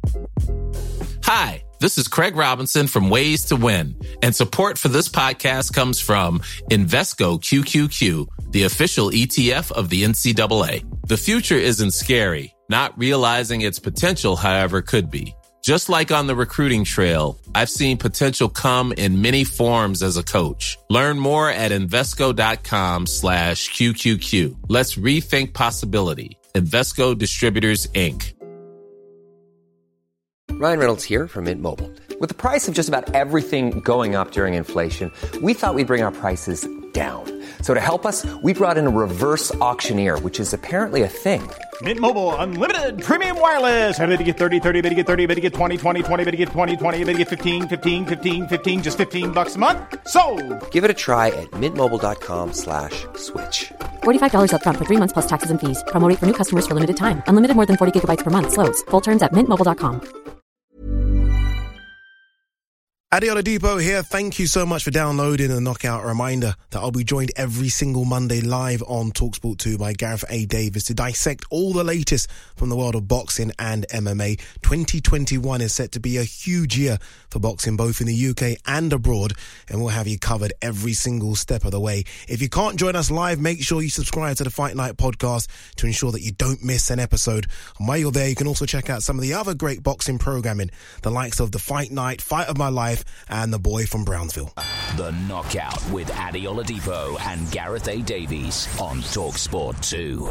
Hi, this is Craig Robinson from Ways to Win, and support for this podcast comes from Invesco QQQ, the official ETF of the NCAA. The future isn't scary. Not realizing its potential, however, could be. Just like on the recruiting trail, I've seen potential come in many forms as a coach. Learn more at Invesco.com/QQQ. Let's rethink possibility. Invesco Distributors, Inc. Ryan Reynolds here from Mint Mobile. With the price of just about everything going up during inflation, we thought we'd bring our prices down. So to help us, we brought in a reverse auctioneer, which is apparently a thing. Mint Mobile Unlimited Premium Wireless. How to get 30, 30, bit to get 30, bit to get 20, 20, 20, bit to get 20, 20, bit to get 15, 15, 15, 15, just $15 a month? Sold! Give it a try at mintmobile.com/switch. $45 up front for 3 months plus taxes and fees. Promo rate for new customers for limited time. Unlimited more than 40 gigabytes per month. Slows full terms at mintmobile.com. Adi Oladipo here. Thank you so much for downloading the Knockout. Reminder that I'll be joined every single Monday live on TalkSport 2 by Gareth A. Davis to dissect all the latest from the world of boxing and MMA. 2021 is set to be a huge year for boxing, both in the UK and abroad, and we'll have you covered every single step of the way. If you can't join us live, make sure you subscribe to the Fight Night podcast to ensure that you don't miss an episode. And while you're there, you can also check out some of the other great boxing programming, the likes of the Fight Night, Fight of My Life, and the boy from Brownsville. The Knockout with Adi Oladipo and Gareth A. Davies on TalkSport 2.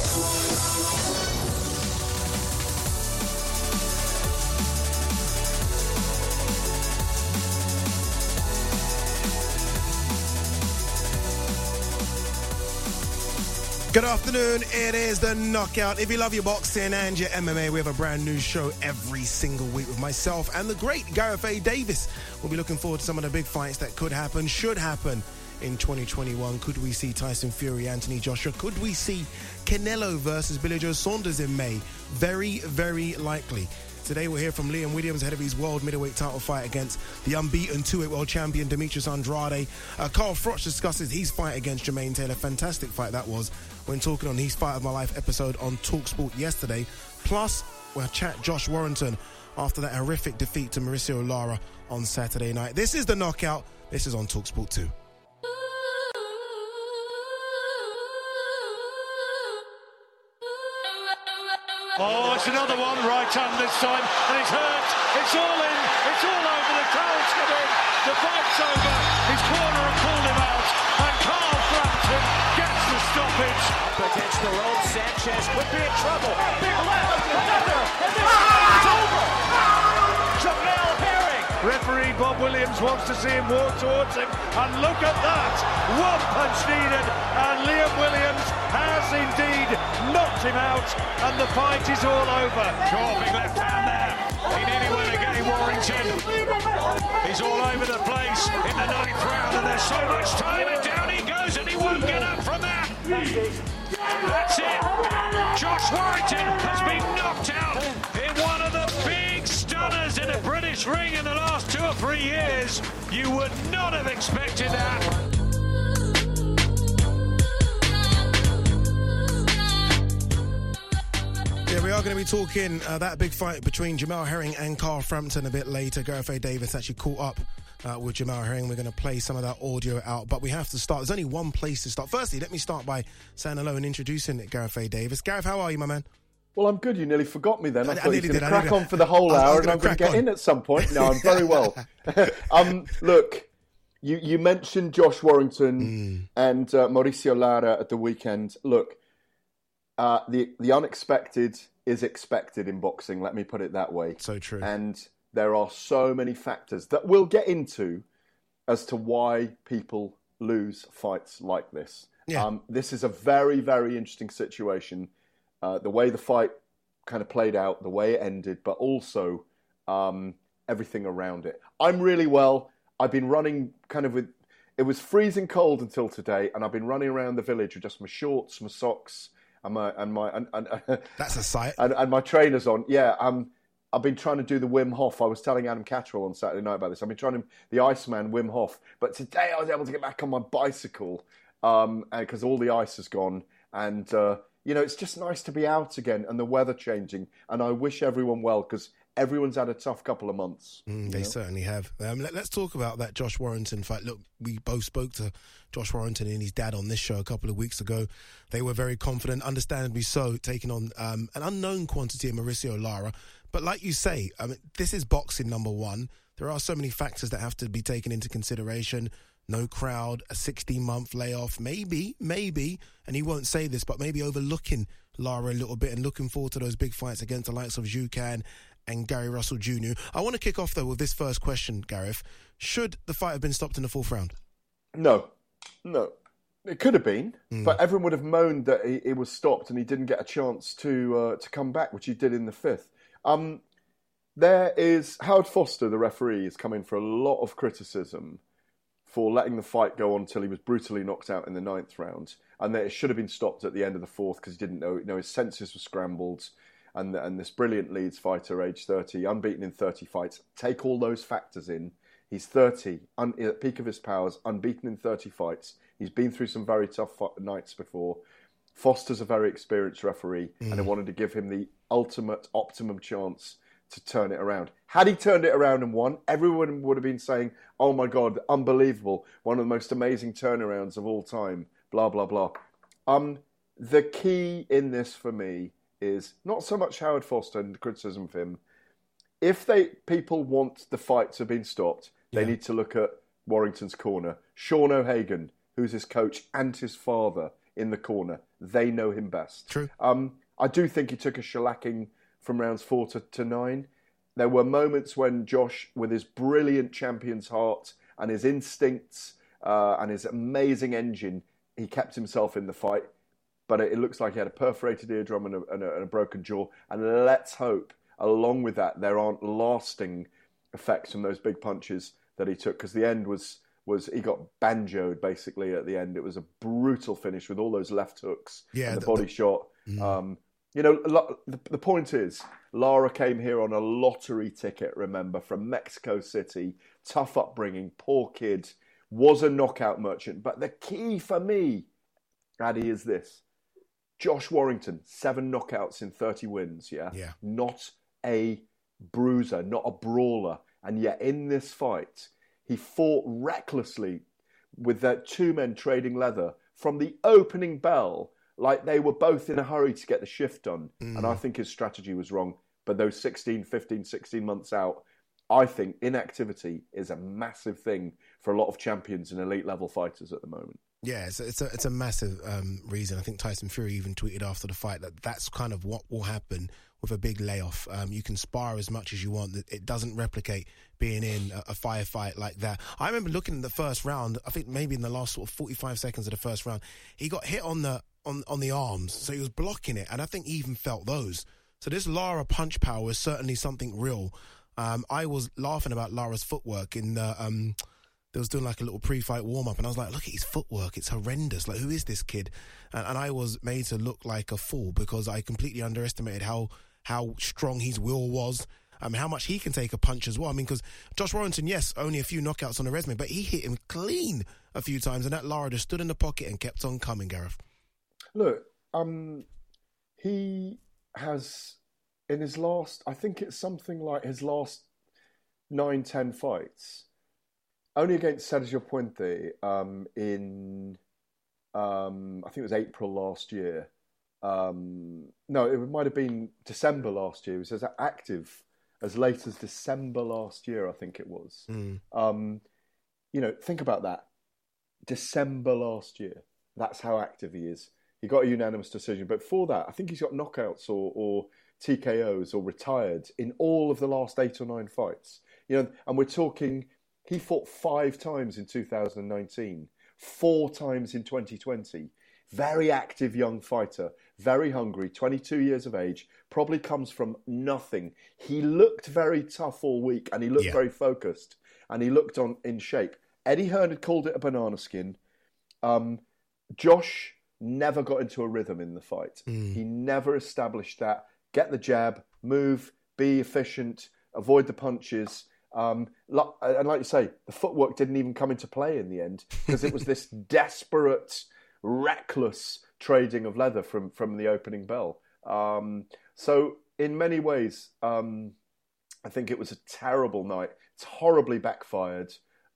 Good afternoon, it is The Knockout. If you love your boxing and your MMA, we have a brand new show every single week with myself and the great Gareth A. Davis. We'll be looking forward to some of the big fights that could happen, should happen in 2021. Could we see Tyson Fury, Anthony Joshua? Could we see Canelo versus Billy Joe Saunders in May? Very, very likely. Today we'll hear from Liam Williams ahead of his world middleweight title fight against the unbeaten 2-weight world champion Demetrius Andrade. Carl Froch discusses his fight against Jermaine Taylor. Fantastic fight that was when talking on his Fight of My Life episode on TalkSport yesterday. Plus, we'll chat Josh Warrington after that horrific defeat to Mauricio Lara on Saturday night. This is The Knockout. This is on TalkSport 2. Oh, it's another one, right hand this time, and it's hurt. It's all in. It's all over. The crowd's come in. The fight's over. His corner have pulled him out, and Carl Frampton gets the stoppage. Up against the rope, Sanchez could be in trouble. Big left, another, and this is over. Jamel Herring. Referee Bob Williams wants to see him walk towards him, and look at that. One punch needed, and Liam Williams has indeed knocked him out, and the fight is all over. Big left hand there. He nearly went again, Warrington. He's all over the place in the ninth round, and there's so much time, and down he goes, and he won't get up from that. That's it. Josh Warrington has been knocked out in one of the big stunners in a British ring in the last 2 or 3 years. You would not have expected that. Yeah, we are going to be talking that big fight between Jamel Herring and Carl Frampton a bit later. Gareth A. Davis actually caught up with Jamel Herring. We're going to play some of that audio out, but we have to start. There's only one place to start. Firstly, let me start by saying hello and introducing Gareth A. Davis. Gareth, how are you, my man? Well, I'm good. You nearly forgot me then. I thought you were going to crack crack on for the whole hour and I'm going to get in at some point. No, I'm very well. Look, you mentioned Josh Warrington and Mauricio Lara at the weekend. Look, the unexpected is expected in boxing, let me put it that way. So true. And there are so many factors that we'll get into as to why people lose fights like this. Yeah. This is a very, very interesting situation. The way the fight kind of played out, the way it ended, but also everything around it. I'm really well. I've been running it was freezing cold until today, and I've been running around the village with just my shorts, my socks, and that's a sight. And my trainers on. Yeah, I've been trying to do the Wim Hof. I was telling Adam Catterall on Saturday night about this. I've been trying the Iceman Wim Hof, but today I was able to get back on my bicycle because all the ice has gone, and it's just nice to be out again and the weather changing. And I wish everyone well, because Everyone's had a tough couple of months. They certainly have. Let's talk about that Josh Warrington fight. Look, we both spoke to Josh Warrington and his dad on this show a couple of weeks ago. They were very confident, understandably so, taking on an unknown quantity of Mauricio Lara. But like you say, this is boxing, number one. There are so many factors that have to be taken into consideration. No crowd, a 16-month layoff, maybe, and he won't say this, but maybe overlooking Lara a little bit and looking forward to those big fights against the likes of Zhu Can and Gary Russell Jr. I want to kick off, though, with this first question, Gareth. Should the fight have been stopped in the fourth round? No. It could have been, but everyone would have moaned that it was stopped and he didn't get a chance to come back, which he did in the fifth. There is Howard Foster, the referee, is coming for a lot of criticism for letting the fight go on until he was brutally knocked out in the ninth round, and that it should have been stopped at the end of the fourth because he didn't know his senses were scrambled. And this brilliant Leeds fighter, age 30, unbeaten in 30 fights. Take all those factors in. He's 30, at the peak of his powers, unbeaten in 30 fights. He's been through some very tough nights before. Foster's a very experienced referee, and they wanted to give him the optimum chance to turn it around. Had he turned it around and won, everyone would have been saying, oh my God, unbelievable, one of the most amazing turnarounds of all time, blah, blah, blah. The key in this for me is not so much Howard Foster and the criticism of him. If people want the fight to have been stopped, they need to look at Warrington's corner. Sean O'Hagan, who's his coach, and his father in the corner. They know him best. True. I do think he took a shellacking from rounds 4 to 9. There were moments when Josh, with his brilliant champion's heart and his instincts and his amazing engine, he kept himself in the fight. But it looks like he had a perforated eardrum and a broken jaw. And let's hope, along with that, there aren't lasting effects from those big punches that he took. Because the end was he got banjoed, basically, at the end. It was a brutal finish with all those left hooks and the body shot. The point is, Lara came here on a lottery ticket, remember, from Mexico City. Tough upbringing, poor kid, was a knockout merchant. But the key for me, Addy, is this. Josh Warrington, 7 knockouts in 30 wins, yeah? Not a bruiser, not a brawler. And yet in this fight, he fought recklessly with their 2 men trading leather from the opening bell, like they were both in a hurry to get the shift done. And I think his strategy was wrong. But those 16 months out, I think inactivity is a massive thing for a lot of champions and elite level fighters at the moment. Yeah, it's a massive reason. I think Tyson Fury even tweeted after the fight that that's kind of what will happen with a big layoff. You can spar as much as you want. It doesn't replicate being in a firefight like that. I remember looking in the first round, I think maybe in the last sort of 45 seconds of the first round, he got hit on the arms, so he was blocking it, and I think he even felt those. So this Lara punch power is certainly something real. I was laughing about Lara's footwork in the... They was doing like a little pre-fight warm-up, and I was like, look at his footwork. It's horrendous. Like, who is this kid? And I was made to look like a fool because I completely underestimated how strong his will was, how much he can take a punch as well. I mean, because Josh Warrington, yes, only a few knockouts on the resume, but he hit him clean a few times, and that Lara just stood in the pocket and kept on coming, Gareth. Look, he has, in his last, I think it's something like his last 9-10 fights, only against Sergio Puente in, I think it was April last year. No, it might have been December last year. He was active as late as December last year, I think it was. Think about that. December last year. That's how active he is. He got a unanimous decision. But for that, I think he's got knockouts or TKOs or retired in all of the last 8 or 9 fights. And we're talking... He fought 5 times in 2019, 4 times in 2020. Very active young fighter, very hungry, 22 years of age, probably comes from nothing. He looked very tough all week and he looked very focused and he looked in shape. Eddie Hearn had called it a banana skin. Josh never got into a rhythm in the fight. He never established that. Get the jab, move, be efficient, avoid the punches. And like you say, the footwork didn't even come into play in the end because it was this desperate, reckless trading of leather from the opening bell. So in many ways, I think it was a terrible night. It's horribly backfired.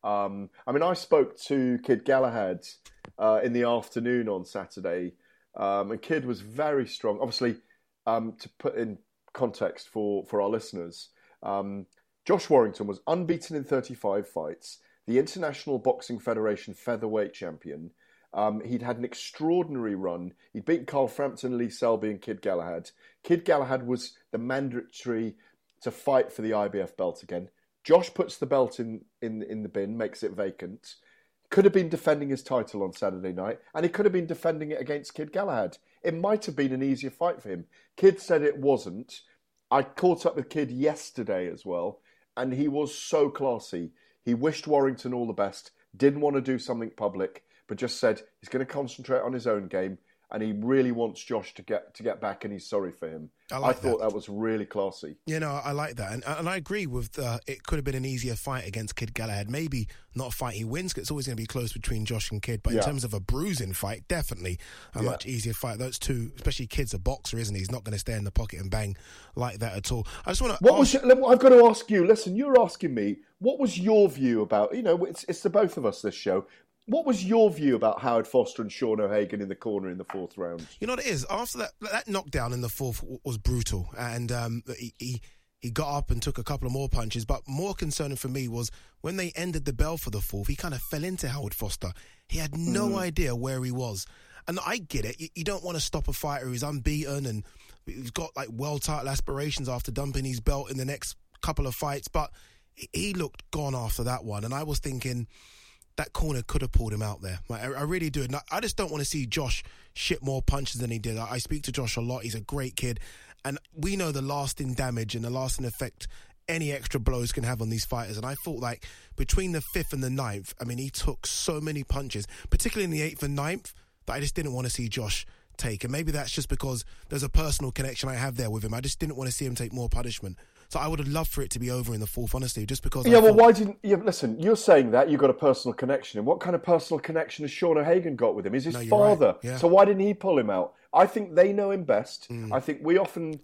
I spoke to Kid Galahad in the afternoon on Saturday, and Kid was very strong. Obviously, to put in context for our listeners, Josh Warrington was unbeaten in 35 fights, the International Boxing Federation featherweight champion. He'd had an extraordinary run. He'd beaten Carl Frampton, Lee Selby and Kid Galahad. Kid Galahad was the mandatory to fight for the IBF belt again. Josh puts the belt in the bin, makes it vacant. Could have been defending his title on Saturday night, and he could have been defending it against Kid Galahad. It might have been an easier fight for him. Kid said it wasn't. I caught up with Kid yesterday as well, and he was so classy. He wished Warrington all the best, didn't want to do something public, but just said he's going to concentrate on his own game, and he really wants Josh to get back, and he's sorry for him. I thought that was really classy. I like that. And I agree with it could have been an easier fight against Kid Galahad. Maybe not a fight he wins, because it's always going to be close between Josh and Kid. But in terms of a bruising fight, definitely a much easier fight. Those two, especially Kid's a boxer, isn't he? He's not going to stay in the pocket and bang like that at all. I just want to I've got to ask you, listen, you're asking me, what was your view about, it's the both of us this show. What was your view about Howard Foster and Sean O'Hagan in the corner in the fourth round? You know what it is? After that knockdown in the fourth was brutal, and he got up and took a couple of more punches. But more concerning for me was when they ended the bell for the fourth, he kind of fell into Howard Foster. He had no idea where he was. And I get it. You don't want to stop a fighter who's unbeaten and he's got like world title aspirations after dumping his belt in the next couple of fights. But he looked gone after that one. And I was thinking, that corner could have pulled him out there. I really do. And I just don't want to see Josh ship more punches than he did. I speak to Josh a lot. He's a great kid. And we know the lasting damage and the lasting effect any extra blows can have on these fighters. And I thought, like, between the 5th and the 9th, he took so many punches, particularly in the 8th and 9th, that I just didn't want to see Josh take. And maybe that's just because there's a personal connection I have there with him. I just didn't want to see him take more punishment. So I would have loved for it to be over in the fourth, honestly, just because... why didn't... listen, you're saying that, you've got a personal connection. And what kind of personal connection has Sean O'Hagan got with him? He's his father. Right. Yeah. So why didn't he pull him out? I think they know him best. I think we often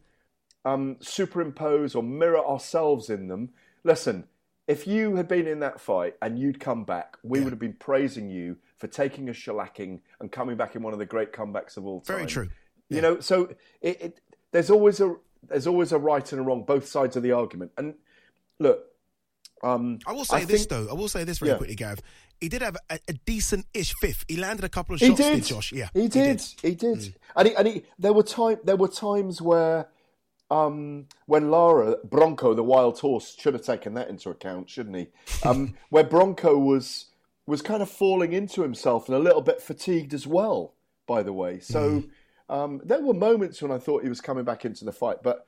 superimpose or mirror ourselves in them. Listen, if you had been in that fight and you'd come back, we would have been praising you for taking a shellacking and coming back in one of the great comebacks of all time. Very true. So there's always a right and a wrong, both sides of the argument. And look, I will say this very quickly, Gav. He did have a decent-ish fifth. He landed a couple of shots, did Josh? Yeah, he did. And there were times where when Lara, Bronco, the wild horse, should have taken that into account, shouldn't he? Where Bronco was kind of falling into himself and a little bit fatigued as well, by the way. So there were moments when I thought he was coming back into the fight. But,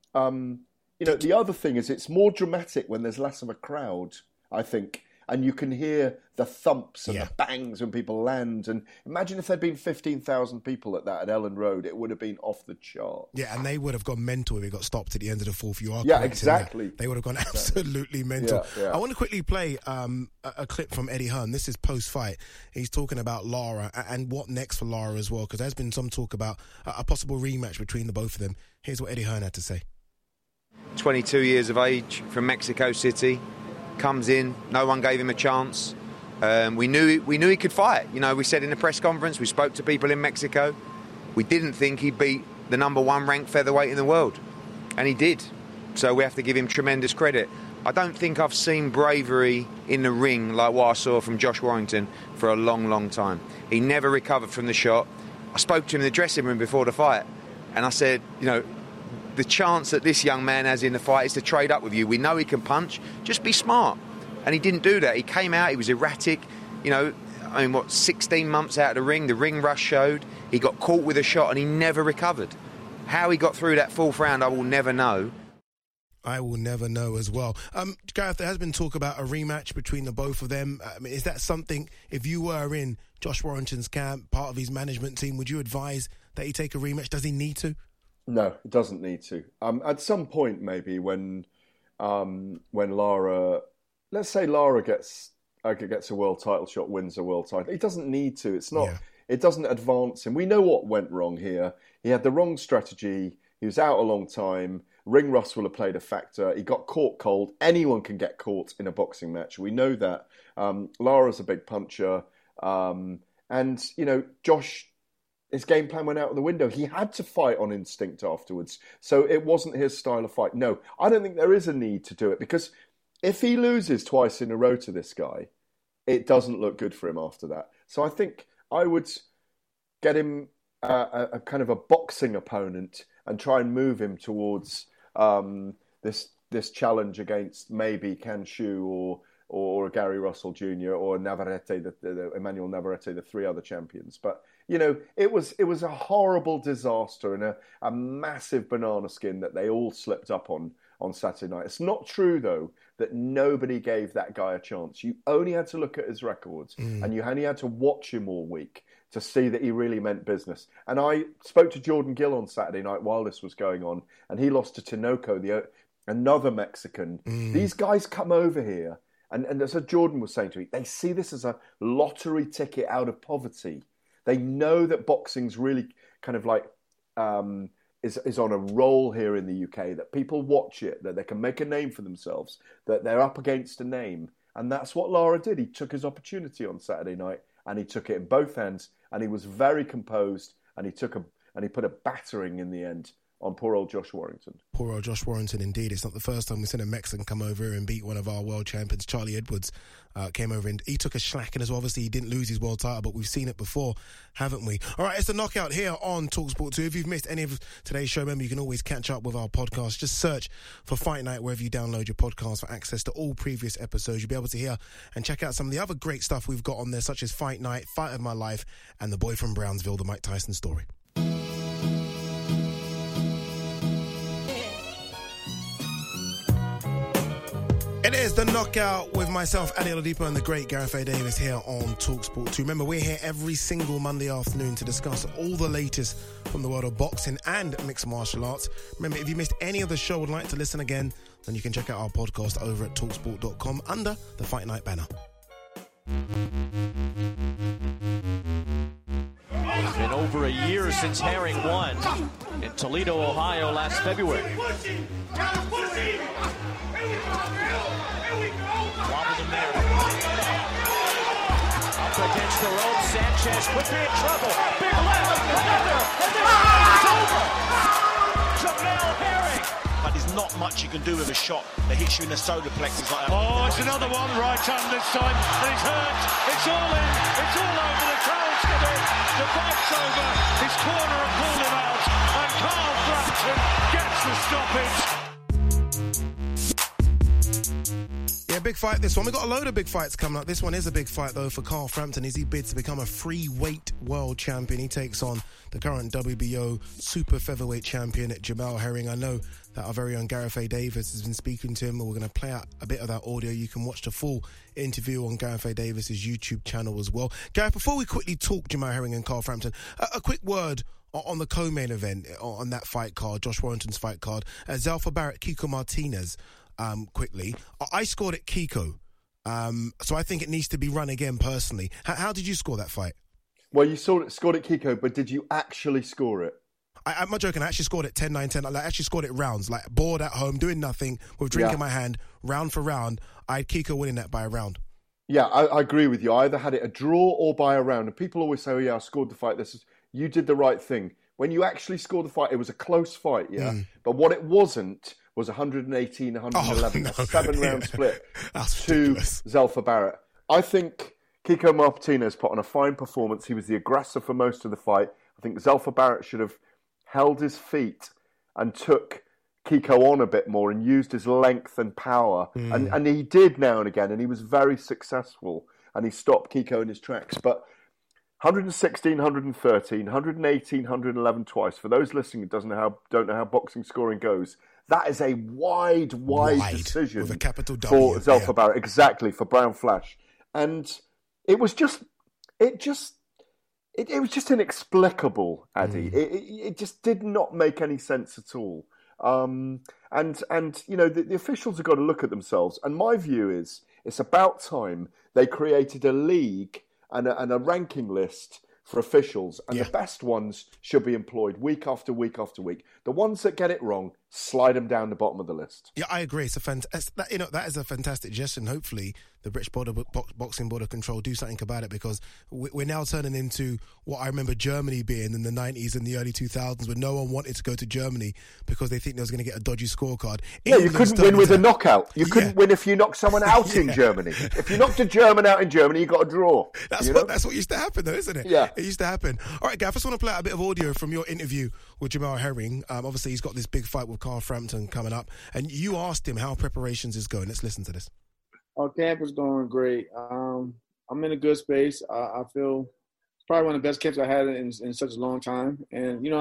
the other thing is it's more dramatic when there's less of a crowd, I think. And you can hear the thumps and the bangs when people land. And imagine if there'd been 15,000 people at Elland Road. It would have been off the chart. Yeah, and they would have gone mental if it got stopped at the end of the fourth. You are correct, exactly. They would have gone absolutely mental. Yeah. I want to quickly play a clip from Eddie Hearn. This is post-fight. He's talking about Lara and what next for Lara as well, because there's been some talk about a possible rematch between the both of them. Here's what Eddie Hearn had to say. 22 years of age, from Mexico City. Comes in, no one gave him a chance. We knew he could fight. We said in the press conference, we spoke to people in Mexico. We didn't think he'd beat the number one ranked featherweight in the world. And he did. So we have to give him tremendous credit. I don't think I've seen bravery in the ring like what I saw from Josh Warrington for a long, long time. He never recovered from the shot. I spoke to him in the dressing room before the fight. And I said, the chance that this young man has in the fight is to trade up with you. We know he can punch. Just be smart. And he didn't do that. He came out. He was erratic. 16 months out of the ring rush showed. He got caught with a shot and he never recovered. How he got through that fourth round, I will never know. I will never know as well. Gareth, there has been talk about a rematch between the both of them. Is that something, if you were in Josh Warrington's camp, part of his management team, would you advise that he take a rematch? Does he need to? No, it doesn't need to. At some point, maybe when Lara, let's say Lara gets a world title shot, wins a world title. He doesn't need to. It's not. Yeah. It doesn't advance him. We know what went wrong here. He had the wrong strategy. He was out a long time. ring rust will have played a factor. He got caught cold. Anyone can get caught in a boxing match. We know that. Lara's a big puncher. And, Josh, his game plan went out the window. He had to fight on instinct afterwards. So it wasn't his style of fight. No, I don't think there is a need to do it, because if he loses twice in a row to this guy, it doesn't look good for him after that. So I think I would get him a kind of a boxing opponent and try and move him towards this challenge against maybe Canshu or Gary Russell Jr. or Navarrete, the Emmanuel Navarrete, the three other champions. But it was a horrible disaster and a massive banana skin that they all slipped up on Saturday night. It's not true, though, that nobody gave that guy a chance. You only had to look at his records and you only had to watch him all week to see that he really meant business. And I spoke to Jordan Gill on Saturday night while this was going on, and he lost to Tinoco, another Mexican. These guys come over here, and as Jordan was saying to me, they see this as a lottery ticket out of poverty. They know that boxing's really kind of like is on a roll here in the UK, that people watch it, that they can make a name for themselves, that they're up against a name. And that's what Lara did. He took his opportunity on Saturday night, and he took it in both hands, and he was very composed, and he put a battering in the end on poor old Josh Warrington. Poor old Josh Warrington, indeed. It's not the first time we've seen a Mexican come over here and beat one of our world champions. Charlie Edwards came over and he took a slacking as well. Obviously, he didn't lose his world title, but we've seen it before, haven't we? All right, it's the Knockout here on TalkSport 2. If you've missed any of today's show, remember, you can always catch up with our podcast. Just search for Fight Night wherever you download your podcast for access to all previous episodes. You'll be able to hear and check out some of the other great stuff we've got on there, such as Fight Night, Fight of My Life, and The Boy from Brownsville, the Mike Tyson story. It is the Knockout with myself, Adi Oladipo, and the great Gareth A. Davis here on TalkSport 2. Remember, we're here every single Monday afternoon to discuss all the latest from the world of boxing and mixed martial arts. Remember, if you missed any of the show or would like to listen again, then you can check out our podcast over at TalkSport.com under the Fight Night banner. It's been over a year since Herring won in Toledo, Ohio last February. Wobbled him there. Up against the rope, Sanchez could be in trouble. Big left, another, and this is over. Jamel Herring. But there's not much you can do with a shot that hits you in the solar plexus like that. Oh, it's another one, right hand this time, and it's hurt. It's all in. It's all over. The crowd's get in. The fight's over. His corner have pulled him out, and Carl Frampton gets the stoppage. Yeah, big fight this one. We've got a load of big fights coming up. This one is a big fight, though, for Carl Frampton as he bids to become a free weight world champion. He takes on the current WBO super featherweight champion, Jamel Herring. I know that our very own Gareth A. Davis has been speaking to him, and we're going to play out a bit of that audio. You can watch the full interview on Gareth A. Davis's YouTube channel as well. Gareth, before we quickly talk Jamel Herring and Carl Frampton, a quick word on the co-main event, on that fight card, Josh Warrington's fight card. Zelfa Barrett, Kiko Martinez. Quickly, I scored at Kiko, so I think it needs to be run again personally. How did you score that fight? Well, you scored at Kiko, but did you actually score it? I'm not joking. I actually scored it 10-9-10. I actually scored it rounds, like bored at home, doing nothing, with a drink in my hand, round for round. I had Kiko winning that by a round. Yeah, I agree with you. I either had it a draw or by a round. And people always say, oh yeah, I scored the fight. You did the right thing. When you actually scored the fight, it was a close fight, yeah? But what it wasn't was 118, 111, a 7-round split to Zelfa Barrett. I think Kiko Martinez put on a fine performance. He was the aggressor for most of the fight. I think Zelfa Barrett should have held his feet and took Kiko on a bit more and used his length and power. And he did now and again, and he was very successful. And he stopped Kiko in his tracks. But 116, 113, 118, 111 twice. For those listening who don't know how boxing scoring goes, that is a wide decision with a capital W for Zelfa Barrett. Exactly, for Brown Flash. And it was just inexplicable, Addy. It just did not make any sense at all. And you know, the officials have got to look at themselves. And my view is, it's about time they created a league and a ranking list for officials, and the best ones should be employed week after week after week. The ones that get it wrong slide him down the bottom of the list. Yeah, I agree. It's that is a fantastic gesture, and hopefully the British Boxing Board of Control do something about it, because we're now turning into what I remember Germany being in the 90s and the early 2000s, when no one wanted to go to Germany because they think they was going to get a dodgy scorecard. Yeah, you couldn't win with a knockout. You couldn't win if you knocked someone out in Germany. If you knocked a German out in Germany, you got a draw. That's what used to happen, though, isn't it? Yeah. It used to happen. All right, Gav, I just want to play out a bit of audio from your interview with Jamel Herring. Obviously, he's got this big fight with Carl Frampton coming up, and you asked him how preparations is going. Let's listen to this. Our camp is going great. I'm in a good space. I feel it's probably one of the best camps I had in such a long time. And, you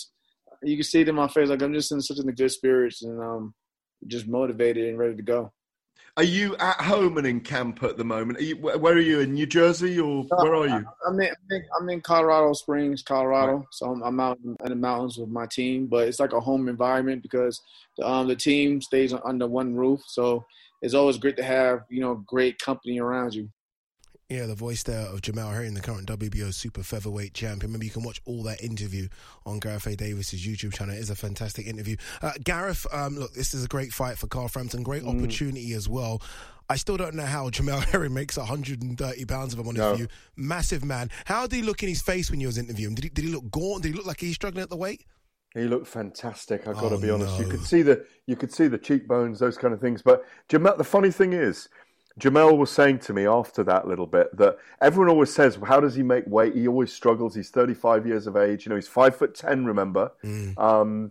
can see it in my face. Like, I'm just in such a good spirits, and just motivated and ready to go. Are you at home and in camp at the moment? Where are you, in New Jersey, or where are you? I'm in Colorado Springs, Colorado. Right. So I'm out in the mountains with my team. But it's like a home environment because the team stays under one roof. So it's always great to have, great company around you. Yeah, the voice there of Jamel Herring, the current WBO super featherweight champion. Remember, you can watch all that interview on Gareth A. Davis's YouTube channel. It is a fantastic interview. Gareth, look, this is a great fight for Carl Frampton. Great opportunity as well. I still don't know how Jamel Herring makes 130 pounds of him on his view. Massive man. How did he look in his face when you was interviewing him? Did he look gaunt? Did he look like he's struggling at the weight? He looked fantastic. I've got to be honest. No. You could see the cheekbones, those kind of things. But Jamel, the funny thing is, Jamel was saying to me after that little bit that everyone always says, how does he make weight? He always struggles. He's 35 years of age. He's 5'10", remember? And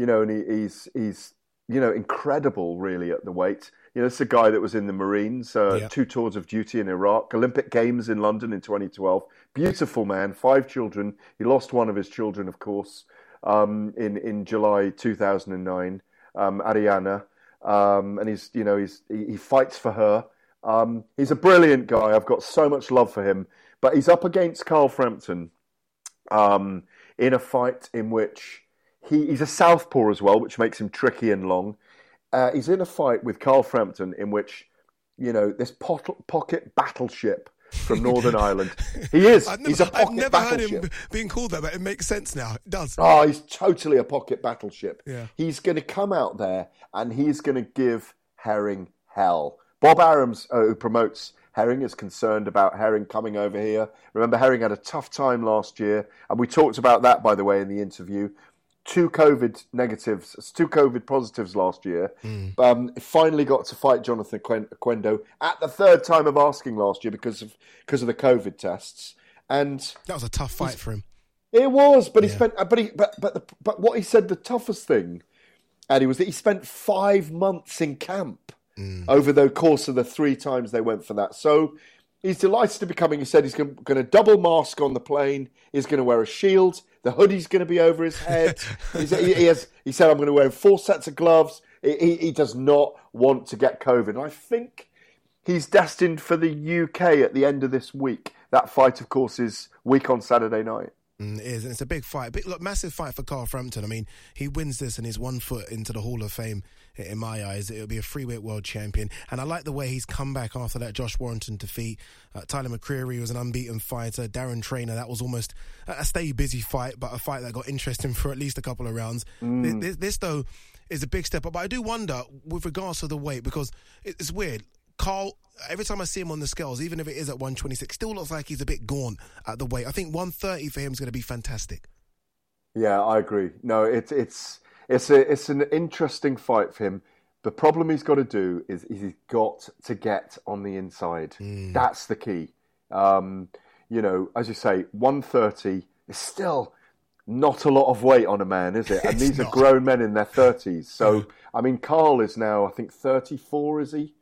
he's incredible really at the weight. It's a guy that was in the Marines, 2 tours of duty in Iraq, Olympic Games in London in 2012. Beautiful man, 5 children. He lost one of his children, of course, in July 2009, Ariana. And he fights for her. He's a brilliant guy. I've got so much love for him. But he's up against Carl Frampton in a fight in which he's a southpaw as well, which makes him tricky and long. He's in a fight with Carl Frampton in which, this pocket battleship from Northern Ireland. He is. He's a pocket battleship. I've never heard him being called that, but it makes sense now. It does. Oh, he's totally a pocket battleship. Yeah. He's going to come out there and he's going to give Herring hell. Bob Arams, who promotes Herring, is concerned about Herring coming over here. Remember, Herring had a tough time last year, and we talked about that, by the way, in the interview. 2 COVID positives last year. Finally got to fight Jonathan Oquendo at the 3rd time of asking last year because of the COVID tests. And that was a tough fight for him. It was, but he spent. But what he said, the toughest thing, Eddie, was that he spent 5 months in camp over the course of the 3 times they went for that. So he's delighted to be coming. He said he's going to double mask on the plane. He's going to wear a shield. The hoodie's going to be over his head. He said, I'm going to wear 4 sets of gloves. He does not want to get COVID. And I think he's destined for the UK at the end of this week. That fight, of course, is week on Saturday night. It is, and it's a big fight. Massive fight for Carl Frampton. I mean, he wins this and he's 1 foot into the Hall of Fame, in my eyes. It'll be a freeweight world champion. And I like the way he's come back after that Josh Warrington defeat. Tyler McCreary was an unbeaten fighter. Darren Traynor, that was almost a stay busy fight, but a fight that got interesting for at least a couple of rounds. This, though, is a big step up. But I do wonder, with regards to the weight, because it's weird. Carl, every time I see him on the scales, even if it is at 126, still looks like he's a bit gaunt at the weight. I think 130 for him is going to be fantastic. Yeah, I agree. No, it's an interesting fight for him. The problem he's got to do is he's got to get on the inside. That's the key. As you say, 130 is still not a lot of weight on a man, is it? And these are grown men in their 30s. So, I mean, Carl is now, I think, 34, is he?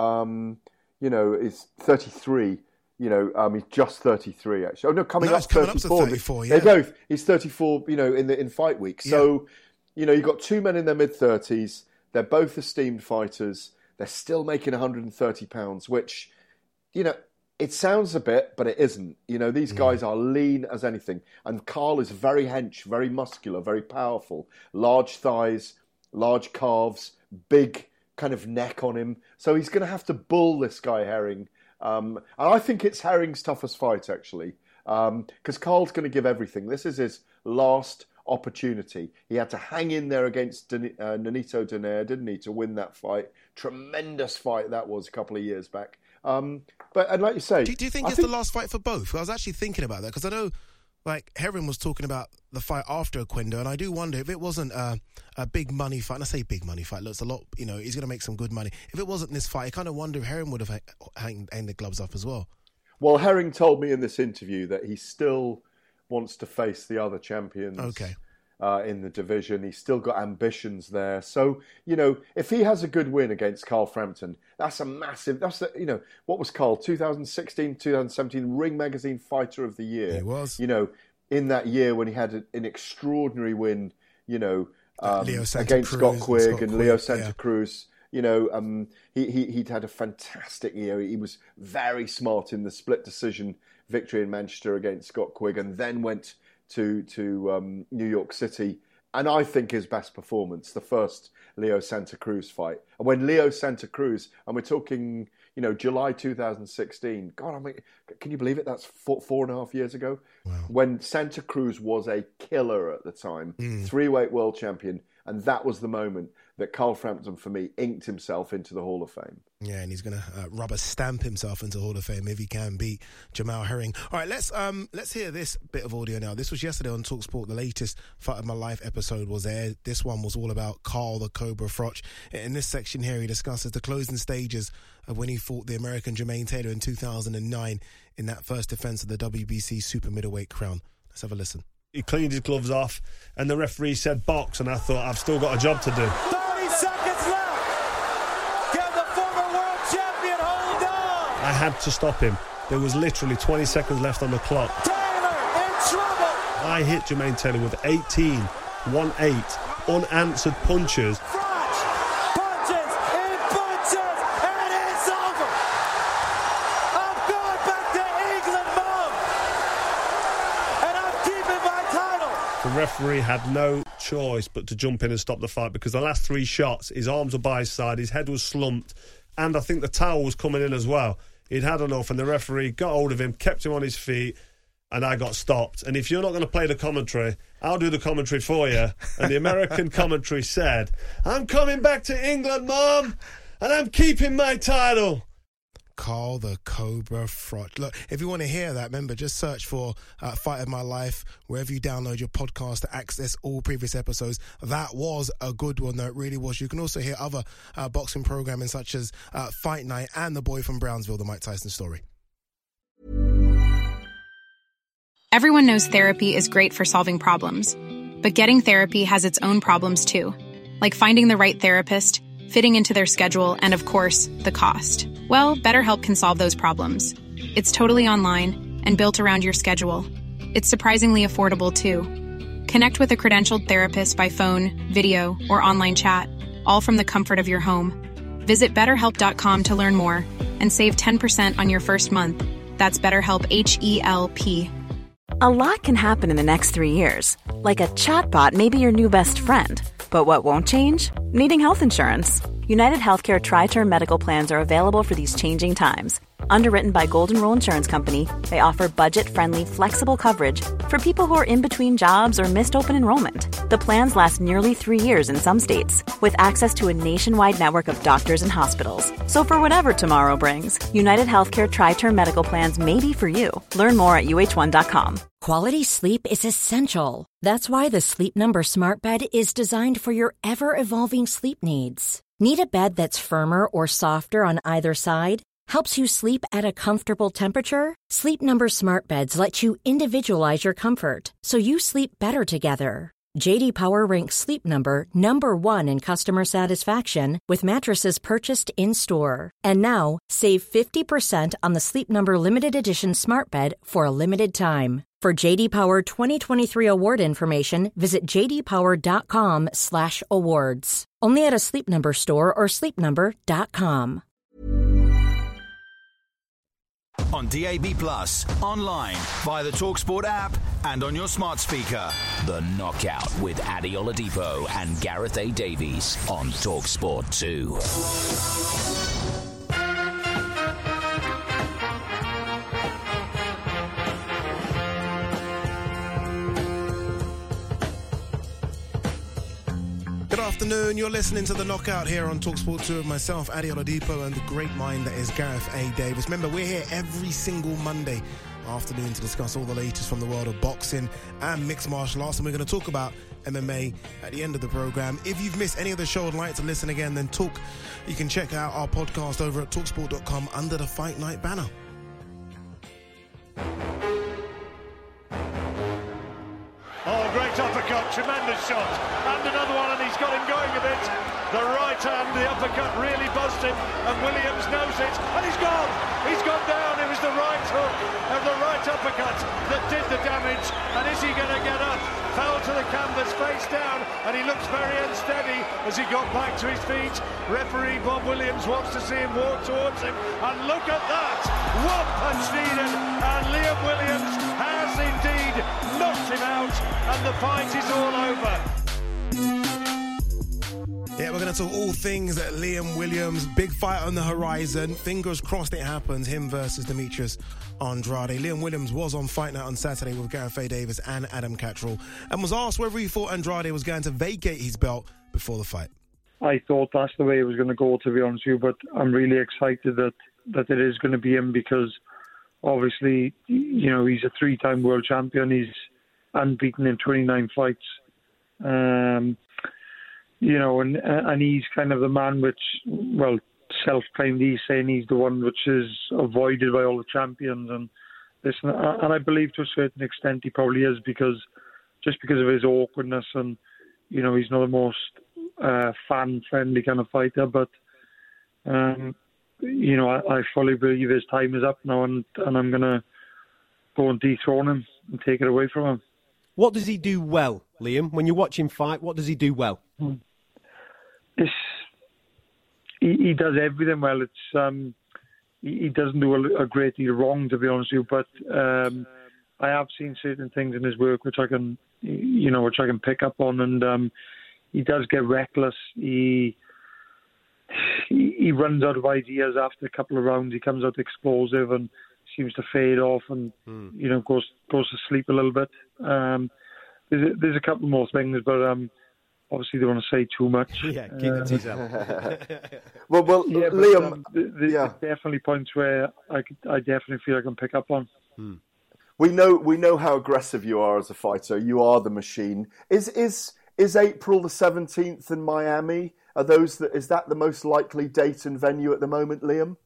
Is 33. He's just 33 actually. Oh no, coming up 34. Yeah. There you go. He's 34. In fight week. So, you've got 2 men in their mid 30s. They're both esteemed fighters. They're still making 130 pounds, which, it sounds a bit, but it isn't. These guys are lean as anything, and Carl is very hench, very muscular, very powerful, large thighs, large calves, big kind of neck on him. So he's going to have to bull this guy Herring. And I think it's Herring's toughest fight, actually, because Carl's going to give everything. This is his last opportunity. He had to hang in there against Nonito Donaire, didn't he, to win that fight? Tremendous fight that was a couple of years back. But and like you say, do you think it's the last fight for both? I was actually thinking about that because I know, like, Herring was talking about the fight after Oquendo, and I do wonder if it wasn't a big money fight. And I say big money fight, look, it's a lot. You know, he's going to make some good money. If it wasn't this fight, I kind of wonder if Herring would have hanged the gloves up as well. Well, Herring told me in this interview that he still wants to face the other champions. Okay. In the division. He's still got ambitions there. So, you know, if he has a good win against Carl Frampton, that's a massive, what was Carl, 2016, 2017 Ring Magazine Fighter of the Year. He was. You know, in that year when he had an extraordinary win, you know, against Scott Quigg and Leo Santa Cruz. You know, he'd had a fantastic year. He was very smart in the split decision victory in Manchester against Scott Quigg, and then went to New York City, and I think his best performance, the first Leo Santa Cruz fight. And when Leo Santa Cruz, and we're talking, you know, July 2016, God, I mean, can you believe it? That's 4.5 years ago. Wow. When Santa Cruz was a killer at the time, 3-weight world champion, and that was the moment that Carl Frampton, for me, inked himself into the Hall of Fame. Yeah, and he's going to rubber stamp himself into Hall of Fame if he can beat Jamel Herring. All right, let's hear this bit of audio now. This was yesterday on TalkSport. The latest Fight of My Life episode was aired. This one was all about Carl the Cobra Froch. In this section here, he discusses the closing stages of when he fought the American Jermaine Taylor in 2009 in that first defence of the WBC super middleweight crown. Let's have a listen. He cleaned his gloves off and the referee said box, and I thought, I've still got a job to do. 30 seconds left. Can the former world champion hold on? I had to stop him. There was literally 20 seconds left on the clock. Taylor in trouble. I hit Jermaine Taylor with 18 1-8 unanswered punches. The referee had no choice but to jump in and stop the fight, because the last 3 shots, his arms were by his side, his head was slumped, and I think the towel was coming in as well. He'd had enough, and the referee got hold of him, kept him on his feet, and I got stopped. And if you're not going to play the commentary, I'll do the commentary for you. And the American commentary said, I'm coming back to England, Mom, and I'm keeping my title. Carl the Cobra Froch. Look, if you want to hear that, remember, just search for Fight of My Life wherever you download your podcast to access all previous episodes. That was a good one, though. It really was. You can also hear other boxing programming such as Fight Night and The Boy from Brownsville, the Mike Tyson story. Everyone knows therapy is great for solving problems, but getting therapy has its own problems too, like finding the right therapist, fitting into their schedule, and of course, the cost. Well, BetterHelp can solve those problems. It's totally online and built around your schedule. It's surprisingly affordable too. Connect with a credentialed therapist by phone, video, or online chat, all from the comfort of your home. Visit BetterHelp.com to learn more and save 10% on your first month. That's BetterHelp, H-E-L-P. A lot can happen in the next 3 years. Like a chatbot may be your new best friend. But what won't change? Needing health insurance. United Healthcare Tri-Term Medical Plans are available for these changing times. Underwritten by Golden Rule Insurance Company, they offer budget-friendly, flexible coverage for people who are in between jobs or missed open enrollment. The plans last nearly 3 years in some states, with access to a nationwide network of doctors and hospitals. So for whatever tomorrow brings, United Healthcare Tri-Term Medical Plans may be for you. Learn more at uh1.com. Quality sleep is essential. That's why the Sleep Number Smart Bed is designed for your ever-evolving sleep needs. Need a bed that's firmer or softer on either side? Helps you sleep at a comfortable temperature? Sleep Number Smart Beds let you individualize your comfort, so you sleep better together. J.D. Power ranks Sleep Number number 1 in customer satisfaction with mattresses purchased in-store. And now, save 50% on the Sleep Number Limited Edition Smart Bed for a limited time. For J.D. Power 2023 award information, visit jdpower.com/awards. Only at a Sleep Number store or sleepnumber.com. On DAB+, online, via the TalkSport app, and on your smart speaker. The Knockout with Adi Oladipo and Gareth A. Davies on TalkSport 2. afternoon. You're listening to The Knockout here on TalkSport 2 with myself, Adi Oladipo, and the great mind that is Gareth A. Davis. Remember, we're here every single Monday afternoon to discuss all the latest from the world of boxing and mixed martial arts, and we're going to talk about MMA at the end of the program. If you've missed any of the show and like to listen again, then you can check out our podcast over at talksport.com under the Fight Night banner. Oh, great uppercut, tremendous shot, and another one, and he's got him going a bit. The right hand, the uppercut really buzzed him, and Williams knows it, and he's gone down. It was the right hook and the right uppercut that did the damage, and is he going to get up? Fell to the canvas, face down, and he looks very unsteady as he got back to his feet. Referee Bob Williams wants to see him walk towards him, and look at that! One punch needed, and Liam Williams has indeed knocked him out, and the fight is all over. Yeah, we're going to talk all things that Liam Williams, big fight on the horizon. Fingers crossed it happens, him versus Demetrius Andrade. Liam Williams was on Fight Night on Saturday with Gareth A. Davis and Adam Catterall, and was asked whether he thought Andrade was going to vacate his belt before the fight. I thought that's the way it was going to go, to be honest with you, but I'm really excited that it is going to be him, because obviously, you know, he's a three-time world champion. He's unbeaten in 29 fights. You know, and he's kind of the man which, well, self-claimed, he's saying he's the one which is avoided by all the champions, and this, and I believe to a certain extent he probably is, because of his awkwardness, and you know, he's not the most fan-friendly kind of fighter, but you know, I fully believe his time is up now, and I'm going to go and dethrone him and take it away from him. What does he do well, Liam? When you watch him fight, what does he do well? He does everything well. It's he doesn't do a great deal wrong, to be honest with you. But I have seen certain things in his work which I can pick up on, and he does get reckless. He runs out of ideas after a couple of rounds. He comes out explosive and seems to fade off, and you know, goes to sleep a little bit. There's a couple more things, but obviously don't want to say too much. Yeah, keep it to yourself. well, yeah, Liam, there's definitely points where I definitely feel I can pick up on. We know how aggressive you are as a fighter. You are the machine. Is April the 17th in Miami? Is that the most likely date and venue at the moment, Liam?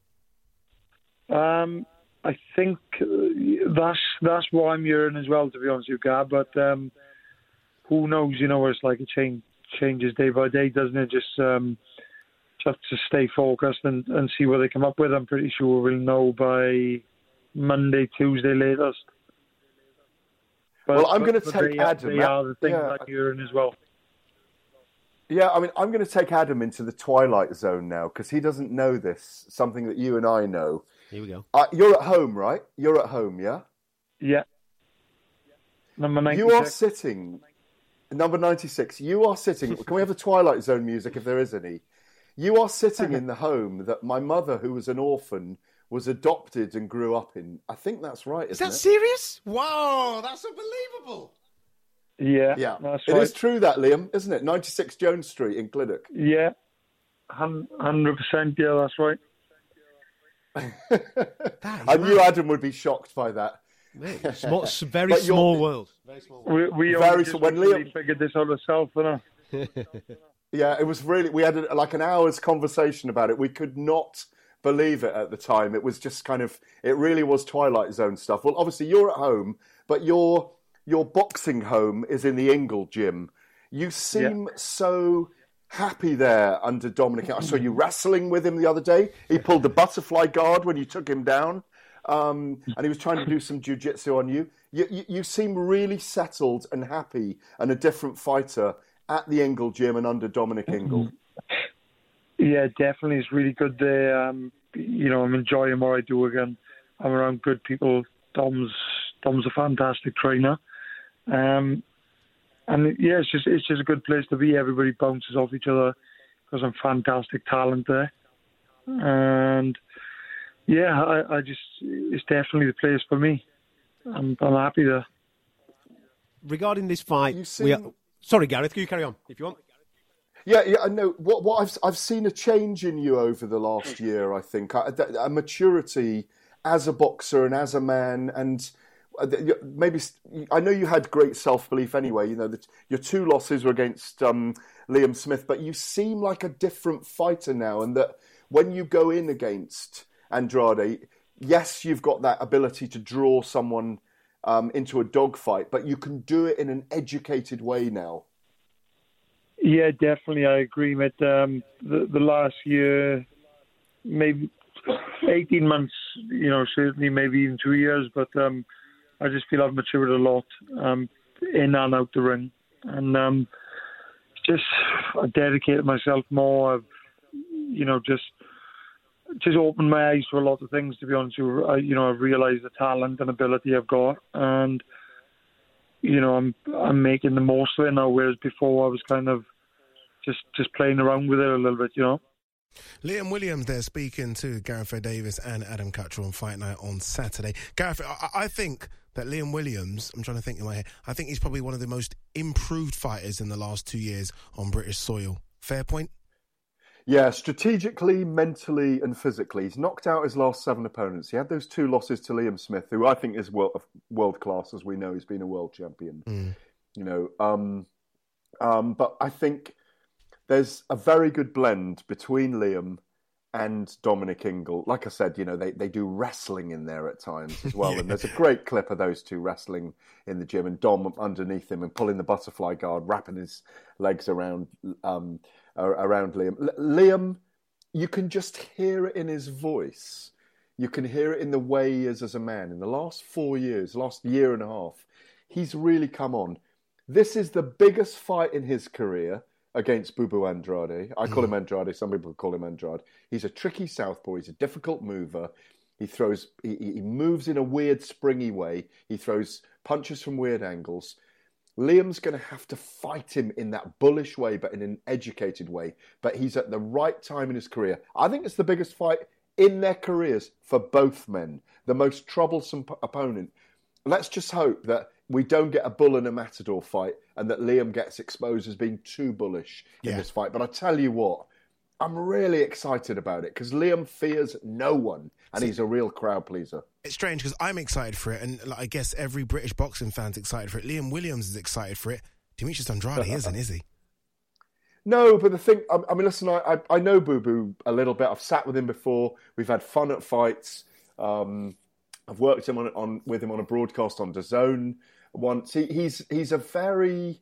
I think that's what I'm hearing as well, to be honest with you, Gar. But who knows? You know, it's like it changes day by day, doesn't it? Just have to stay focused and see what they come up with. I'm pretty sure we'll know by Monday, Tuesday latest. But, I'm going to take Adam. They are the things I'm hearing as well. Yeah, I mean, I'm going to take Adam into the Twilight Zone now, because he doesn't know this, something that you and I know. Here we go. You're at home, right? You're at home, yeah? Yeah. Number 96. You are sitting... Number 96. You are sitting... Can we have the Twilight Zone music, if there is any? You are sitting in the home that my mother, who was an orphan, was adopted and grew up in. I think that's right, isn't it? Is that serious? Wow, that's unbelievable. Yeah, that's right. It is true, that, Liam, isn't it? 96 Jones Street in Clinic. Yeah, 100%. Yeah, that's right. I knew Adam would be shocked by that. Very small world. Very small world. We when Liam figured this out ourselves, Yeah, it was really. We had an hour's conversation about it. We could not believe it at the time. It was just kind of. It really was Twilight Zone stuff. Well, obviously you're at home, but your boxing home is in the Ingle gym. You seem so happy there under Dominic. I saw you wrestling with him the other day. He pulled the butterfly guard when you took him down, and he was trying to do some jiu-jitsu on you. You seem really settled and happy and a different fighter at the Ingle gym and under Dominic Ingle. Yeah, definitely. It's really good there. I'm enjoying what I do again. I'm around good people. Dom's a fantastic trainer. It's just a good place to be. Everybody bounces off each other. There's some fantastic talent there. And yeah, it's definitely the place for me. I'm happy there. Regarding this fight, sorry, Gareth, you carry on if you want. Yeah, I know. What I've seen a change in you over the last year. I think a maturity as a boxer and as a man, and maybe I know you had great self-belief anyway. You know that your 2 losses were against Liam Smith, but you seem like a different fighter now, and that when you go in against Andrade, yes, you've got that ability to draw someone into a dogfight, but you can do it in an educated way now. Yeah, definitely. I agree with the last year, maybe 18 months, certainly maybe even 2 years. But I just feel I've matured a lot in and out the ring. And I dedicated myself more. I've, just opened my eyes to a lot of things, to be honest with you. I've realised the talent and ability I've got. And I'm making the most of it now, whereas before I was kind of just playing around with it a little bit, Liam Williams there speaking to Gareth A. Davis and Adam Cuttrell on Fight Night on Saturday. Gareth, I think that Liam Williams, I'm trying to think in my head, I think he's probably one of the most improved fighters in the last 2 years on British soil. Fair point? Yeah, strategically, mentally and physically. He's knocked out his last 7 opponents. He had those 2 losses to Liam Smith, who I think is world class, as we know. He's been a world champion. But I think there's a very good blend between Liam and Dominic Ingle. Like I said, they do wrestling in there at times as well. Yeah. And there's a great clip of those 2 wrestling in the gym and Dom underneath him and pulling the butterfly guard, wrapping his legs around Liam. Liam, you can just hear it in his voice. You can hear it in the way he is as a man. In the last 4 years, last year and a half, he's really come on. This is the biggest fight in his career against Bubu Andrade. I call him Andrade. Some people call him Andrade. He's a tricky southpaw. He's a difficult mover. He moves in a weird, springy way. He throws punches from weird angles. Liam's going to have to fight him in that bullish way, but in an educated way. But he's at the right time in his career. I think it's the biggest fight in their careers for both men. The most troublesome opponent. Let's just hope that we don't get a bull and a matador fight and that Liam gets exposed as being too bullish in this fight. But I tell you what, I'm really excited about it because Liam fears no one and he's a real crowd pleaser. It's strange because I'm excited for it, and I guess every British boxing fan's excited for it. Liam Williams is excited for it. Demetrius Andrade isn't, is he? No, but the thing, I mean, listen, I know Bubu a little bit. I've sat with him before. We've had fun at fights. I've worked with him on a broadcast on DAZN once. He's a very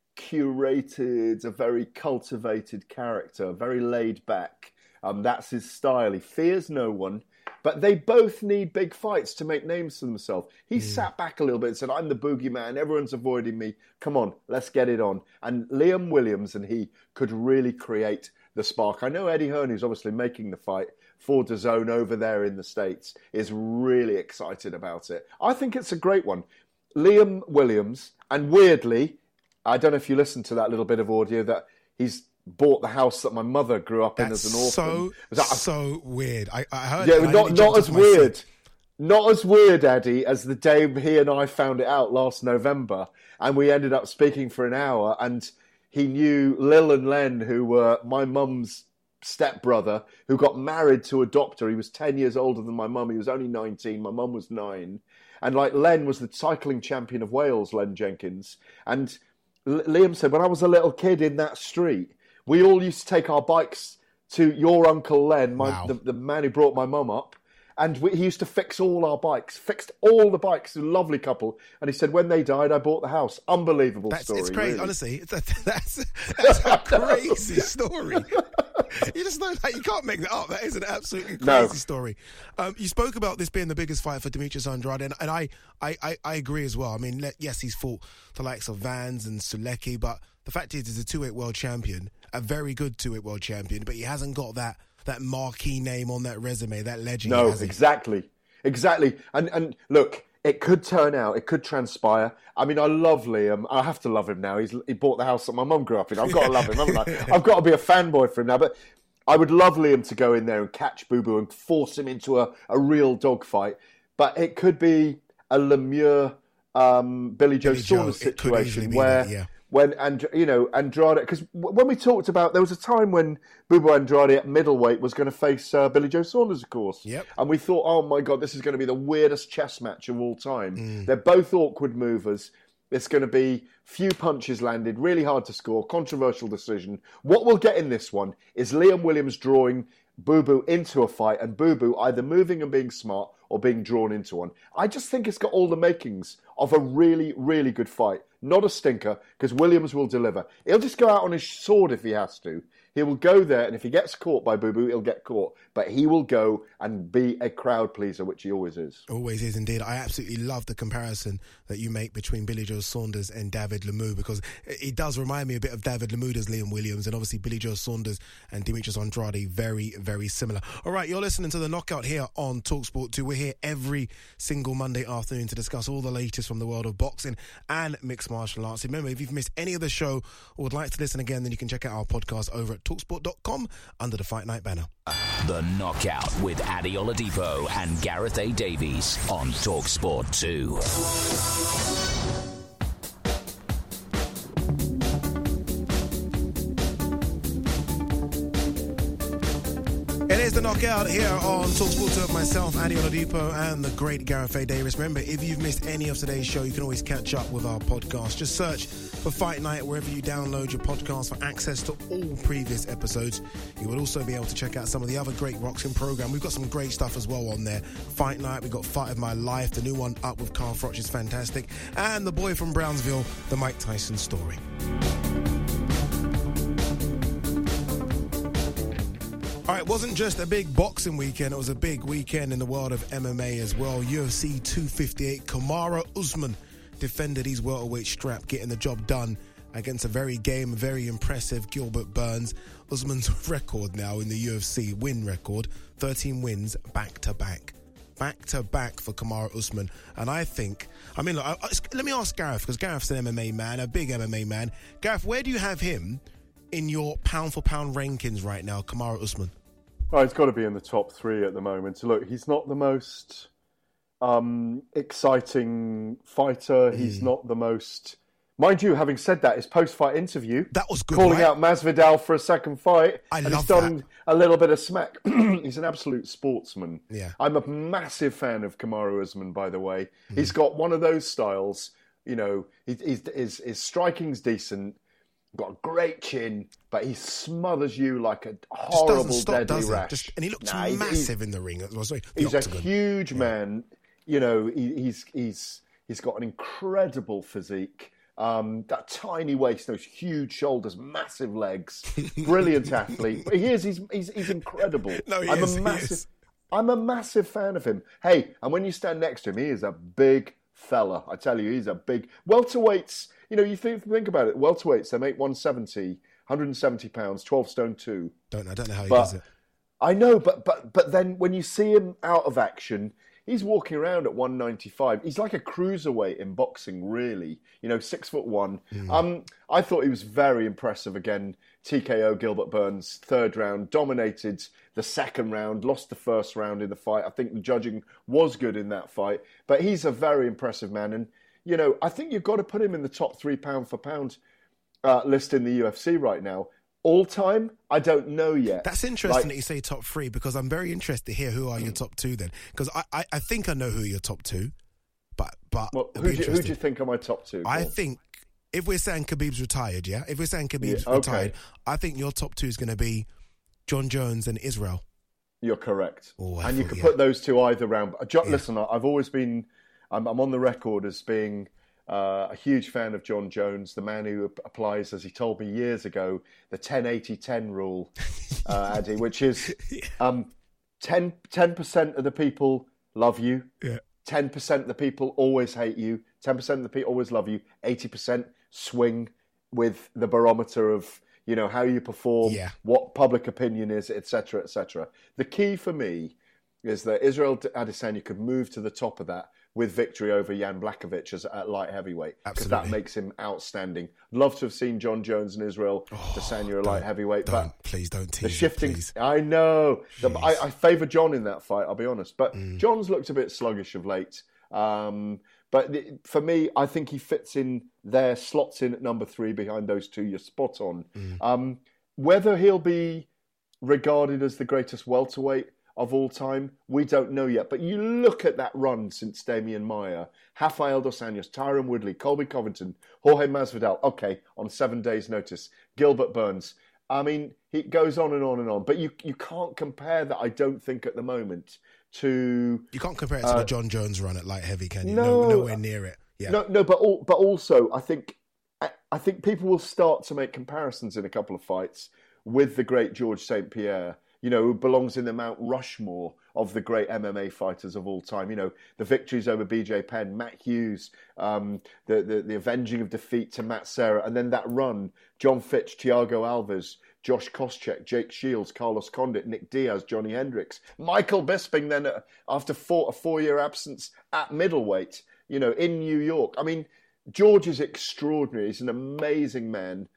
curated, a very cultivated character, very laid back. That's his style. He fears no one. But they both need big fights to make names for themselves. He sat back a little bit and said, I'm the boogeyman, everyone's avoiding me. Come on, let's get it on. And Liam Williams and he could really create the spark. I know Eddie Hearn, who's obviously making the fight for DAZN over there in the States, is really excited about it. I think it's a great one. Liam Williams, and weirdly, I don't know if you listened to that little bit of audio, that he's bought the house that my mother grew up in as an orphan. So weird. I heard. Yeah, not as weird. Not as weird, Eddie, as the day he and I found it out last November, and we ended up speaking for an hour, and he knew Lil and Len, who were my mum's stepbrother, who got married to a doctor. He was 10 years older than my mum. He was only 19. My mum was 9. And like Len was the cycling champion of Wales, Len Jenkins. And Liam said, when I was a little kid in that street, we all used to take our bikes to your Uncle Len, the man who brought my mum up, and he used to fix all our bikes, fixed all the bikes, a lovely couple. And he said, when they died, I bought the house. Unbelievable story. It's crazy, really. Honestly. That's a crazy story. You just know that you can't make that up. That is an absolutely crazy story. You spoke about this being the biggest fight for Demetrius Andrade, and I agree as well. I mean, yes, he's fought the likes of Vans and Sulecki, but the fact is he's a 2-weight world champion, a very good 2-weight world champion, but he hasn't got that marquee name on that resume, that legend. No, exactly. And look, it could turn out, it could transpire. I mean, I love Liam. I have to love him now. He bought the house that my mum grew up in. I've got to love him, haven't I? I've got to be a fanboy for him now. But I would love Liam to go in there and catch Bubu and force him into a real dogfight. But it could be a Lemieux, Billy Joe Saunders situation where when Andrade, because when we talked about, there was a time when Bubu Andrade at middleweight was going to face Billy Joe Saunders, of course. Yep. And we thought, oh my God, this is going to be the weirdest chess match of all time. They're both awkward movers. It's going to be few punches landed, really hard to score, controversial decision. What we'll get in this one is Liam Williams drawing Bubu into a fight and Bubu either moving and being smart or being drawn into one. I just think it's got all the makings of a really, really good fight. Not a stinker, because Williams will deliver. He'll just go out on his sword if he has to. He will go there, and if he gets caught by Bubu, he'll get caught. But he will go and be a crowd pleaser, which he always is. Always is indeed. I absolutely love the comparison that you make between Billy Joe Saunders and David Lemieux, because it does remind me a bit of David Lemieux as Liam Williams, and obviously Billy Joe Saunders and Demetrius Andrade, very, very similar. All right, you're listening to The Knockout here on TalkSport 2. We're here every single Monday afternoon to discuss all the latest from the world of boxing and mixed martial arts. Remember, if you've missed any of the show or would like to listen again, then you can check out our podcast over at TalkSport.com under the Fight Night banner. The Knockout with Adi Oladipo and Gareth A. Davies on TalkSport 2. It is The Knockout here on TalkSport 2 of myself, Adi Oladipo, and the great Gareth A. Davis. Remember, if you've missed any of today's show, you can always catch up with our podcast. Just search for Fight Night wherever you download your podcast for access to all previous episodes. You will also be able to check out some of the other great boxing program. We've got some great stuff as well on there. Fight Night, we've got Fight of My Life, the new one up with Carl Froch is fantastic, and the boy from Brownsville, the Mike Tyson story. All right, it wasn't just a big boxing weekend, it was a big weekend in the world of MMA as well. UFC 258, Kamaru Usman defended his welterweight strap, getting the job done against a very impressive Gilbert Burns. Usman's record now in the UFC, win record, 13 wins back-to-back. Back-to-back for Kamaru Usman. And I think, let me ask Gareth, because Gareth's an MMA man, a big MMA man. Gareth, where do you have him in your pound-for-pound rankings right now, Kamaru Usman? Oh, he's got to be in the top 3 at the moment. Look, he's not the most exciting fighter. He's not the most... Mind you, having said that, his post-fight interview... That was good, calling right? out Masvidal for a second fight. He's done a little bit of smack. He's an absolute sportsman. Yeah. I'm a massive fan of Kamaru Usman, by the way. He's got one of those styles, his striking's decent, got a great chin, but he smothers you like a horrible, deadly rash. And he looks massive in the ring. He's a huge man. He's got an incredible physique. That tiny waist, those huge shoulders, massive legs, brilliant athlete. But he's incredible. No, I'm a massive fan of him. Hey, and when you stand next to him, he is a big fella. I tell you, he's a big... Welterweights, you think about it, welterweights, they make 170 pounds, 12 stone 2. I don't know how he does it. I know, but then when you see him out of action, he's walking around at 195. He's like a cruiserweight in boxing, really. 6'1". I thought he was very impressive again. TKO Gilbert Burns, 3rd round, dominated the 2nd round, lost the 1st round in the fight. I think the judging was good in that fight, but he's a very impressive man. And, I think you've got to put him in the top 3 pound for pound list in the UFC right now. All time, I don't know yet. That's interesting that you say top 3, because I'm very interested to hear who are your top 2 then. Because I think I know who are your top 2, but who do you think are my top 2? I think if we're saying Khabib's retired, yeah? If we're saying Khabib's retired, I think your top 2 is going to be John Jones and Israel. You're correct. And you could put those 2 either round. Listen, I've always been... I'm on the record as being a huge fan of John Jones, the man who applies, as he told me years ago, the 10-80-10 rule, Addy, which is 10% of the people love you, 10% of the people always hate you, 10% of the people always love you, 80% swing with the barometer of, how you perform, what public opinion is, etc., etc. The key for me is that Israel Adesanya could move to the top of that with victory over Jan Blachowicz at light heavyweight, because that makes him outstanding. Love to have seen John Jones and Israel Adesanya at light heavyweight, but please don't tease the shifting. Please. I know. I favour John in that fight. I'll be honest, but John's looked a bit sluggish of late. But for me, I think he fits in there, slots in at number 3 behind those two. You're spot on. Whether he'll be regarded as the greatest welterweight of all time, we don't know yet. But you look at that run since Damian Maia, Rafael dos Anjos, Tyron Woodley, Colby Covington, Jorge Masvidal, okay, on 7 days' notice, Gilbert Burns. I mean, it goes on and on and on. But you can't compare that, I don't think, at the moment to... You can't compare it to the John Jones run at light heavy, can you? No, nowhere near it. Yeah. No, but also, I think people will start to make comparisons in a couple of fights with the great George St. Pierre, who belongs in the Mount Rushmore of the great MMA fighters of all time. The victories over BJ Penn, Matt Hughes, the avenging of defeat to Matt Serra, and then that run, John Fitch, Thiago Alves, Josh Koscheck, Jake Shields, Carlos Condit, Nick Diaz, Johnny Hendricks, Michael Bisping then after a 4-year absence at middleweight, in New York. I mean, George is extraordinary. He's an amazing man.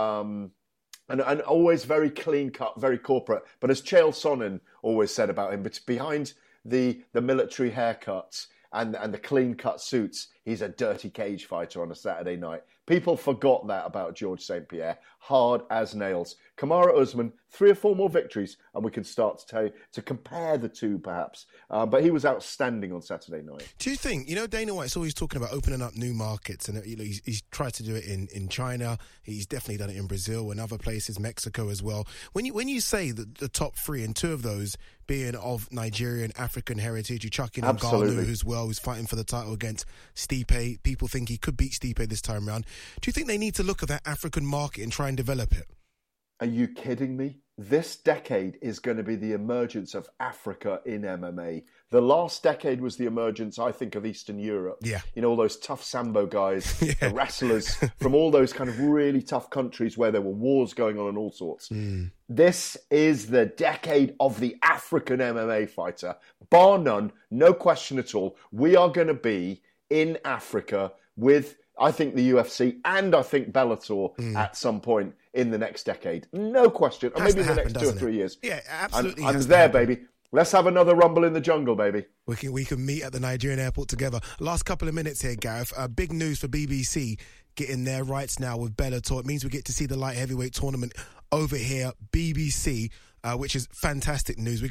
And always very clean-cut, very corporate. But as Chael Sonnen always said about him, but behind the military haircuts and the clean-cut suits, he's a dirty cage fighter on a Saturday night. People forgot that about George St. Pierre. Hard as nails. Kamaru Usman, 3 or 4 more victories, and we can start to compare the two, perhaps. But he was outstanding on Saturday night. Do you think, Dana White's always talking about opening up new markets, and he's tried to do it in China. He's definitely done it in Brazil and other places, Mexico as well. When you say that the top 3, and 2 of those being of Nigerian, African heritage, you chuck in Ngannou as well, who's fighting for the title against Stipe. People think he could beat Stipe this time around. Do you think they need to look at that African market and try and develop it? Are you kidding me? This decade is going to be the emergence of Africa in MMA. The last decade was the emergence, I think, of Eastern Europe. Yeah. All those tough Sambo guys, the wrestlers from all those kind of really tough countries where there were wars going on and all sorts. This is the decade of the African MMA fighter. Bar none, no question at all. We are going to be in Africa with, I think, the UFC and I think Bellator at some point in the next decade. No question. Or maybe in the next 2 or 3 years. Yeah, absolutely. I'm there, baby. Let's have another Rumble in the Jungle, baby. We can meet at the Nigerian airport together. Last couple of minutes here, Gareth. Big news for BBC getting their rights now with Bellator. It means we get to see the light heavyweight tournament over here, BBC, which is fantastic news.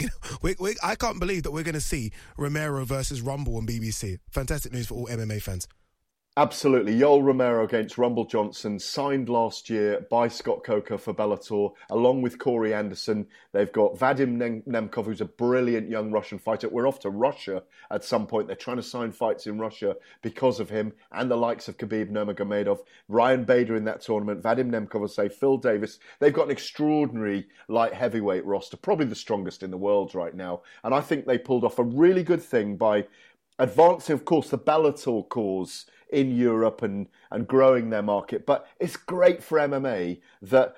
I can't believe that we're going to see Romero versus Rumble on BBC. Fantastic news for all MMA fans. Absolutely. Yoel Romero against Rumble Johnson, signed last year by Scott Coker for Bellator, along with Corey Anderson. They've got Vadim Nemkov, who's a brilliant young Russian fighter. We're off to Russia at some point. They're trying to sign fights in Russia because of him, and the likes of Khabib Nurmagomedov, Ryan Bader in that tournament, Vadim Nemkov, I say, Phil Davis. They've got an extraordinary light heavyweight roster, probably the strongest in the world right now. And I think they pulled off a really good thing by advancing, of course, the Bellator cause in Europe and growing their market. But it's great for MMA that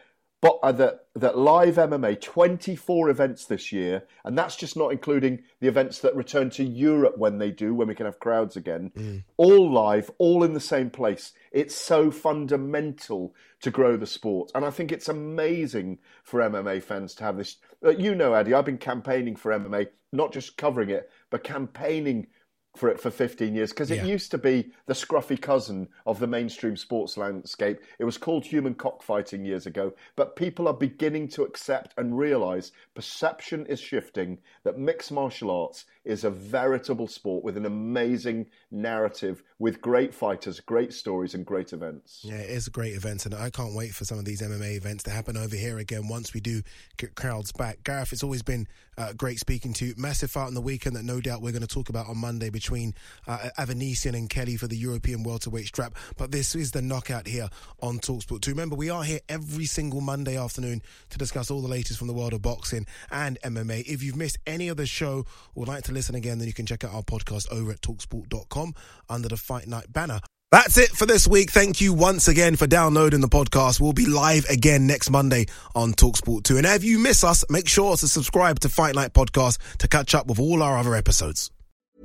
live MMA, 24 events this year, and that's just not including the events that return to Europe when we can have crowds again. All live, all in the same place. It's so fundamental to grow the sport. And I think it's amazing for MMA fans to have this. Addy, I've been campaigning for MMA, not just covering it, but campaigning for it for 15 years, because it used to be the scruffy cousin of the mainstream sports landscape. It was called human cockfighting years ago, but people are beginning to accept and realise perception is shifting, that mixed martial arts is a veritable sport with an amazing narrative, with great fighters, great stories and great events. Yeah, it is a great event, and I can't wait for some of these MMA events to happen over here again once we do get crowds back. Gareth, it's always been great speaking to you. Massive fight on the weekend that no doubt we're going to talk about on Monday between Avanesian and Kelly for the European welterweight strap. But this is the knockout here on TalkSport 2. Remember, we are here every single Monday afternoon to discuss all the latest from the world of boxing and MMA. If you've missed any of the show or would like to listen again, then you can check out our podcast over at talksport.com under the Fight Night banner. That's it for this week. Thank you once again for downloading the podcast. We'll be live again next Monday on TalkSport 2. And if you miss us, make sure to subscribe to Fight Night Podcast to catch up with all our other episodes.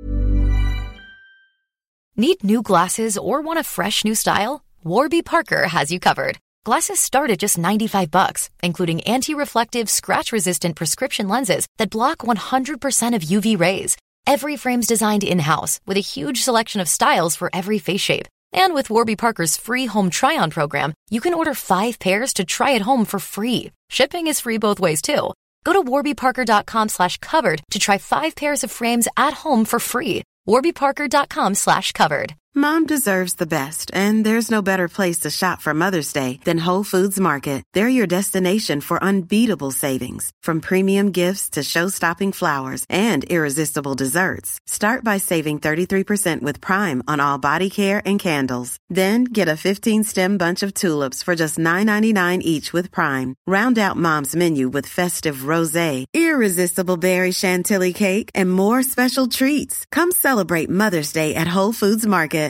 Need new glasses or want a fresh new style? Warby Parker has you covered. Glasses start at just $95, including anti-reflective, scratch-resistant prescription lenses that block 100% of UV rays. Every frame's designed in-house with a huge selection of styles for every face shape. And with Warby Parker's free home try-on program, you can order 5 pairs to try at home for free. Shipping is free both ways, too. Go to warbyparker.com/covered to try 5 pairs of frames at home for free. warbyparker.com/covered. Mom deserves the best, and there's no better place to shop for Mother's Day than Whole Foods Market. They're your destination for unbeatable savings, from premium gifts to show-stopping flowers and irresistible desserts. Start by saving 33% with Prime on all body care and candles. Then get a 15-stem bunch of tulips for just $9.99 each with Prime. Round out Mom's menu with festive rosé, irresistible berry chantilly cake, and more special treats. Come celebrate Mother's Day at Whole Foods Market.